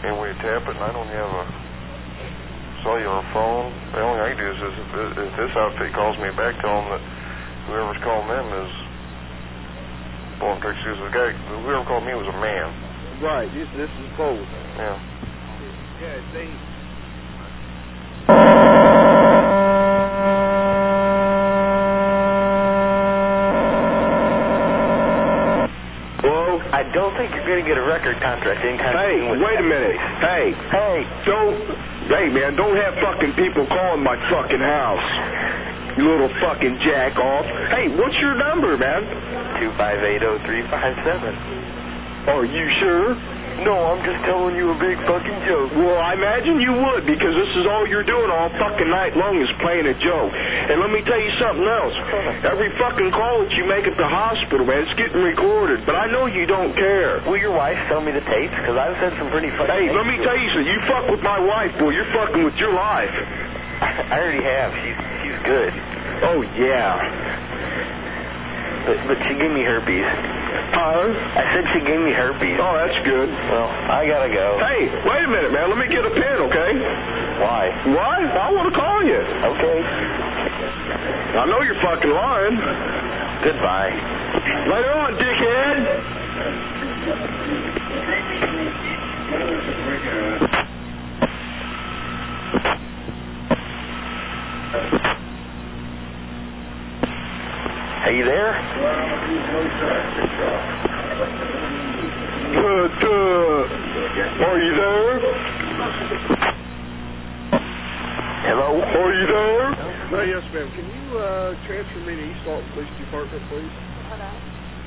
any way to tap it, and I don't have a cellular phone. The only thing I can do is if this outfit calls me back, tell them that whoever's calling them is pulling tricks. Whoever called me was a man. Right, this is both. Yeah. Yeah, they... Hello? I don't think you're going to get a record contract anytime soon. Hey, wait a minute. Hey, man, don't have fucking people calling my fucking house. You little fucking jack off. Hey, what's your number, man? 2580357. Are you sure? No, I'm just telling you a big fucking joke. Well, I imagine you would, because this is all you're doing all fucking night long is playing a joke. And let me tell you something else. Every fucking call that you make at the hospital, man, it's getting recorded. But I know you don't care. Will your wife sell me the tapes? Because I've said some pretty funny Hey, things. let me tell you something. You fuck with my wife, boy. You're fucking with your life. I already have. She's good. Oh, yeah. But she gave me herpes. Huh? I said she gave me herpes. Oh, that's good. Well, I gotta go. Hey, wait a minute, man. Let me get a pen, okay? Why? What? I want to call you. Okay. I know you're fucking lying. Goodbye. Later on, dickhead. Are you there? Are you there? Hello? Are you there? Yes, ma'am. Can you transfer me to East Alton Police Department, please? Hold on.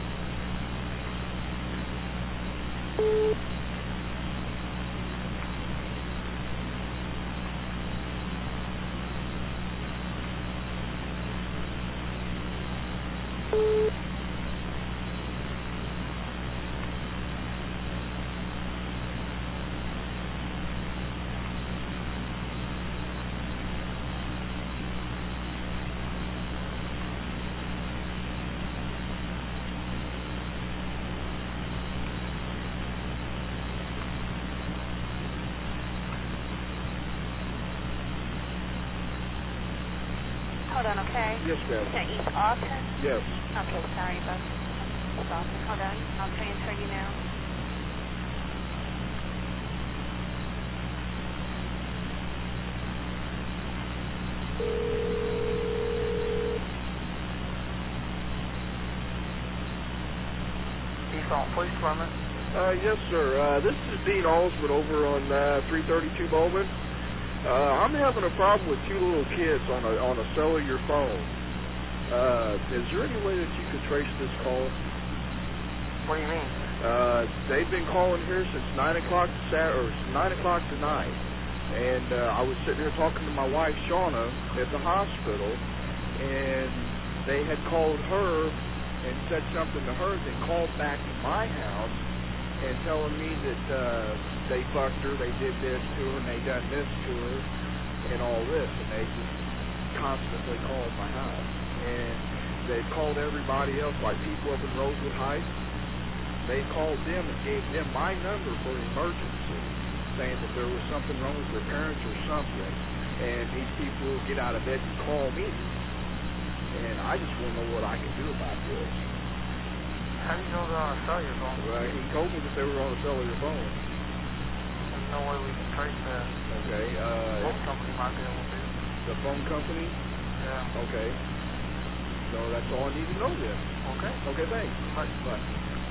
Hold on, okay? Yes, ma'am. Is that East Alton? Yes. Okay, sorry about East Alton. Hold on. I'll transfer you now. East Alton Police Department. Yes, sir. This is Dean Alsman over on 332 Bowman. I'm having a problem with two little kids on a cellular phone. Is there any way that you could trace this call? What do you mean? They've been calling here since 9 o'clock tonight, and I was sitting here talking to my wife Shauna at the hospital, and they had called her and said something to her, then called back to my house and telling me that they fucked her, they did this to her, and they done this to her, and all this, and they just constantly called my house. And they called everybody else, like people up in Rosewood Heights. They called them and gave them my number for emergency, saying that there was something wrong with their parents or something, and these people would get out of bed and call me. And I just want to know what I can do about this. How do you know they're on a cellular phone? Well, he told me that they were on a cellular phone. There's no way we can trace that. Okay. The phone company might be able to. The phone company? Yeah. Okay. So that's all I need to know then. Okay. Okay, thanks. Bye. Bye.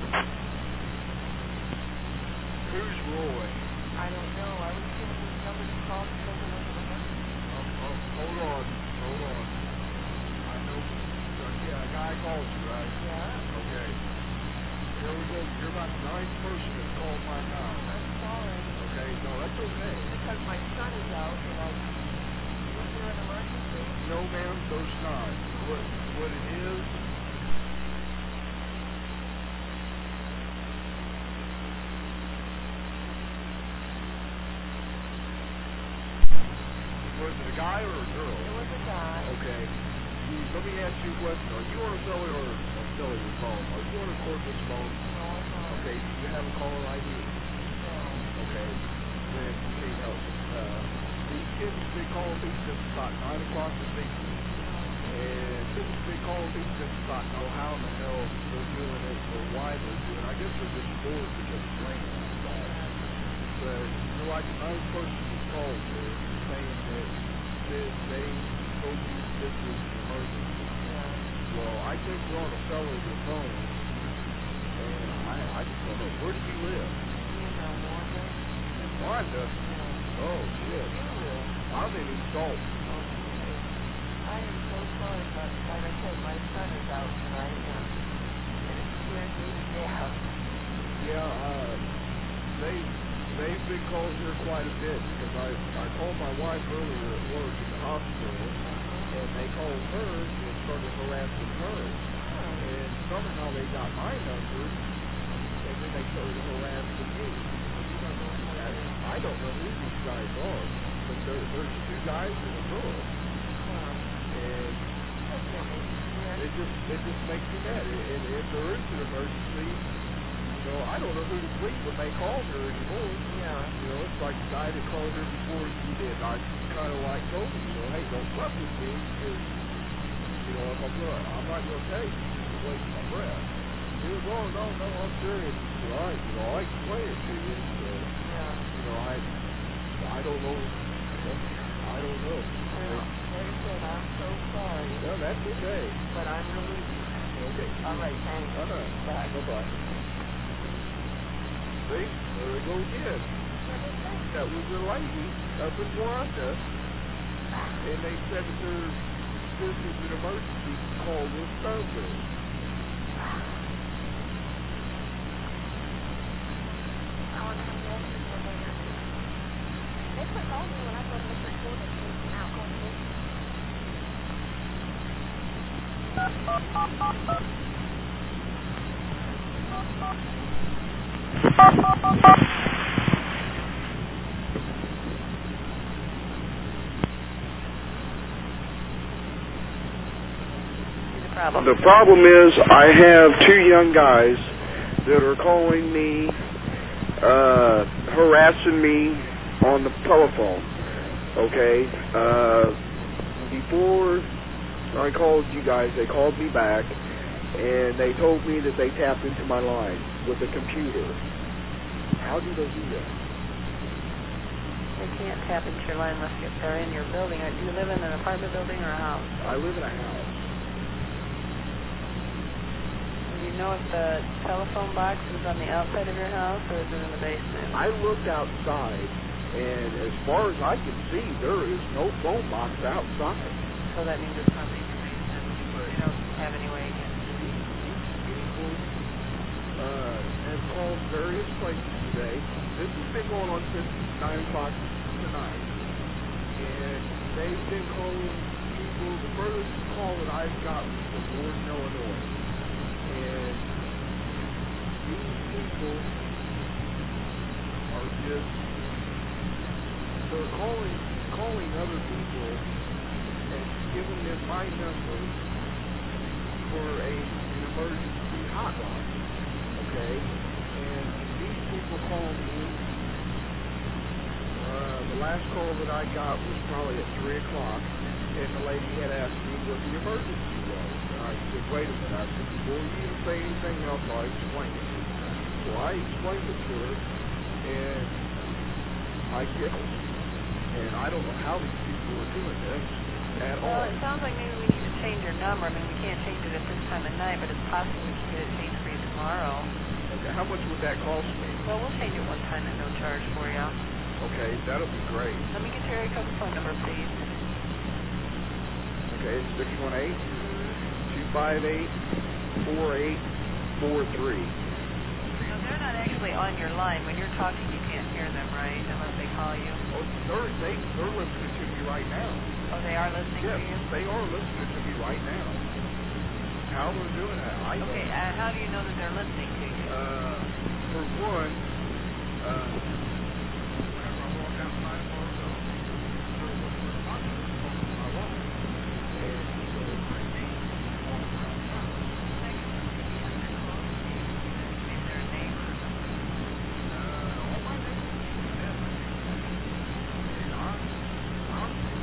Who's Roy? I don't know. I was given this number to call to say there was an emergency. Hold on. I know. Yeah, a guy called you, right? Yeah. Okay. Here we go. You're about the ninth person that's called my house. I'm sorry. Okay, no, that's okay. Because my son is out, and was there an emergency? No, ma'am, there's not. What it is... Was it a guy or a girl? It was a guy. Okay. Let me ask you a question. Are you on a cellular phone? Are you on a cordless phone? No, I'm not. Okay. Do you have a caller ID? No. Okay. been calling me since about 9 o'clock this evening. And they've been calling me since about, how in the hell they're doing it or why they're doing it. I guess they're just bored because it's raining outside. But you're like another person who called me saying that they told you this was an emergency. Well, I think you're on a cellular phone, and I just don't know. Where do you live? In Wanda? Oh, shit. I'm in East Alton. I am so sorry, but like I said, my son is out tonight, and it scares me to death. Yeah, they've been calling here quite a bit, because I called my wife earlier at work at the hospital, and they called her and started harassing her. And somehow they got my number, and then they started harassing me. I don't know who these guys are, but there's two guys and a girl. And it just makes me mad. And if there is an emergency, I don't know who to believe when they call her anymore. Yeah. It's like the guy that called her before you did. I kind of like told him, hey, don't fuck with me, because, I'm not going to tell you. It's a waste of my breath. He was, oh, no, I'm serious. All right, I explain it to you. So, I don't know. I don't know. Like I said, I'm so sorry. No, that's okay. But I'm relieved. Okay. All right, thanks. Bye. Bye-bye. See? There we go again. That was a lady up in Wanda, and they said that this is an emergency call this number. They put on me when I go to Mr. Porter and out on me. The problem is I have two young guys that are calling me, harassing me on the telephone. Okay? Before I called you guys, they called me back, and they told me that they tapped into my line with a computer. How do they do that? They can't tap into your line unless they're in your building. Do you live in an apartment building or a house? I live in a house. Do you know if the telephone box is on the outside of your house or is it in the basement? I looked outside, and as far as I can see, there is no phone box outside. So that means it's probably in your basement. You don't have any way against Have called various places today. This has been going on since 9 o'clock tonight. And they've been calling people. The furthest call that I've gotten was from Warden, Illinois. And these people are just, they're calling other people and giving them my number for an emergency hotline. Okay? And these people call me. The last call that I got was probably at 3 o'clock, and the lady had asked me what the emergency was. And I said, wait a minute. I said, before you even say anything else, I'll explain it to you. So I explained it to her, and I guess, and I don't know how these people are doing this at all. Well, it sounds like maybe we need to change your number. I mean, we can't change it at this time of night, but it's possible we can get it changed for you tomorrow. Okay, how much would that cost me? Well, we'll change it one time at no charge for you. Okay, that'll be great. Let me get your area code and phone number, please. Okay, 618-258-4843. No, they're not actually on your line. When you're talking, you can't hear them, right, unless they call you? Oh, they're listening to me right now. Oh, they are listening to you? Yes, they are listening to me right now. How they're doing that, I don't know. Okay, how do you know that they're listening to you? For one, whenever I walk outside of our building, they're listening to my wife. And so I see them walking outside. Is there a name or something? All my neighbors, yes. And I'm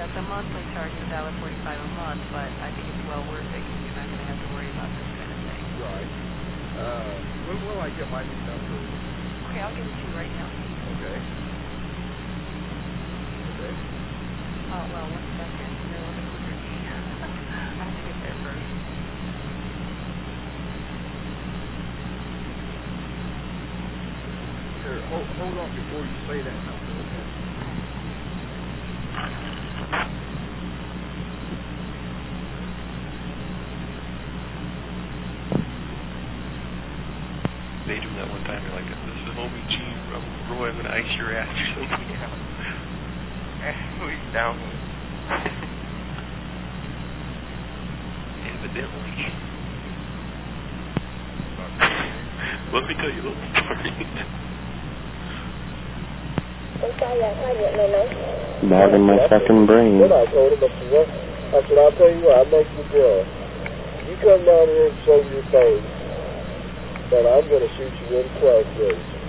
That's a monthly charge of $1.45 a month, but I think it's well worth it because you're not going to have to worry about this kind of thing. Right. When will I get my new number? Okay, I'll give it to you right now. Okay. Okay. Oh, well, 1 second. You're a little bit quicker than me. I have to get there first. Here, hold on before you say that number, okay? They do that one time. You're like, this is homie G. Roy, I'm going to ice your ass or something. He's down. Evidently. Let me tell you a little story. Bag in my fucking brain. Then I told him, I said, I'll tell you what, I'll make you deal. You come down here and show your face, but I'm going to shoot you in 12 days.